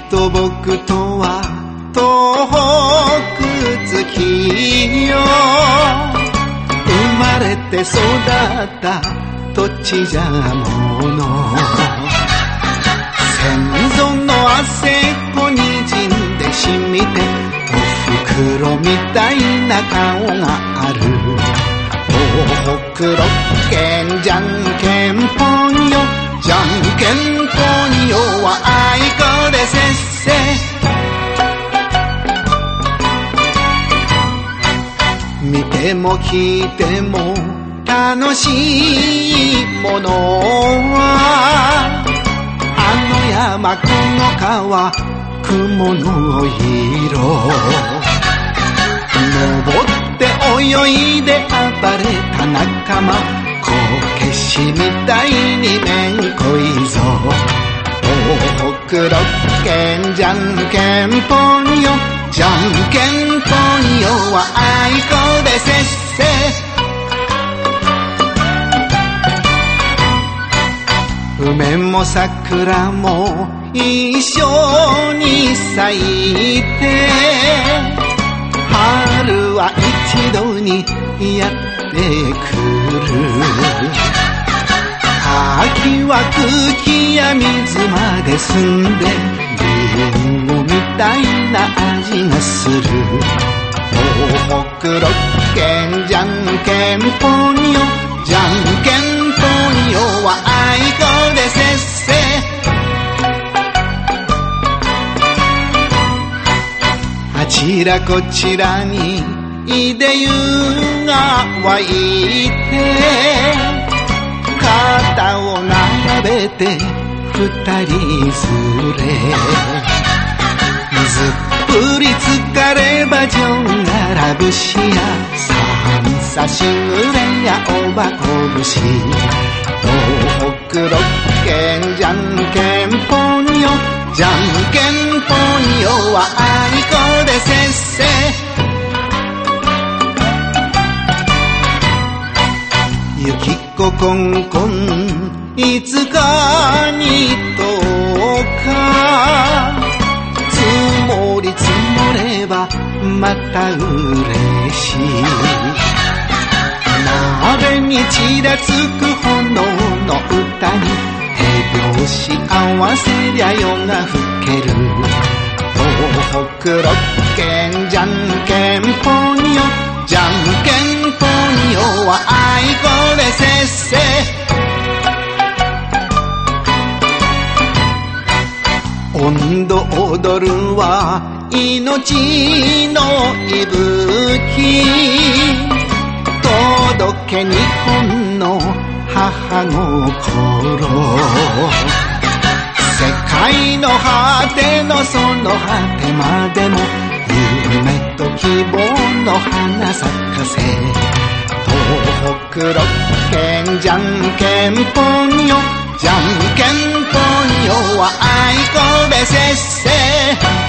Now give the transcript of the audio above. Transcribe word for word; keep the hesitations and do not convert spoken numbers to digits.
と僕とは東北好きよ。生まれて育った土地じゃもの、先祖の汗子にじんで染みておふくろみたいな顔がある。東北六県じゃんけんぽんよ、じゃんけんぽんよはあいこでせっせ。見ても聞いても楽しいものは、あの山この川雲の色、登って泳いで暴れた仲間、こけしみたいにめんこいぞ。東北六県じゃんけんぽんよ、じゃんけんぽんよはあいこでせっせ。梅も桜も一緒に咲いて、春は一度にやってくる。秋は空気や水まで澄んでリンゴみたいな味がする。東北六県じゃんけんぽんよ、じゃんけんぽんよはあいこでせっせ。あちらこちらにいで湯が湧いて、肩を並べて二人連れ、ずっぷり疲ればじょんがら節や三差しぐれやおばこ節。東北六県じゃんけんぽんよ、じゃんけんぽんよはあいこでせっせ。ゆきここんこんいつかにとか、積もり積もればまた嬉しい。鍋にちらつく炎の歌に手拍子合わせりゃ夜が更ける。東北六県じゃんけんぽんよ、じゃんけんぽんよはあいこでせっせ。音頭踊るは命の息吹、届け日本の母心。世界の果てのその果てまでも夢と希望の花咲かせ。東北六県じゃんけんぽんよ、じゃんけんぽんよはあいこでせっせ。